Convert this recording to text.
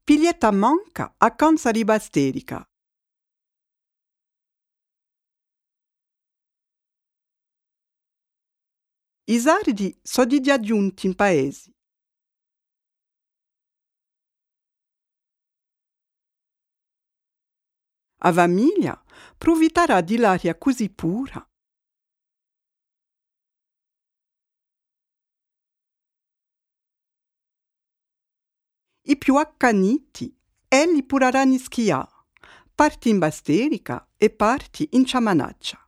Piglietta manca a canza di basterica. I sardi sono di aggiunti in paesi. A famiglia profitarà di l'aria così pura. I più accaniti, egli puraranno schià, parti in basterica e parti in ciamanaccia.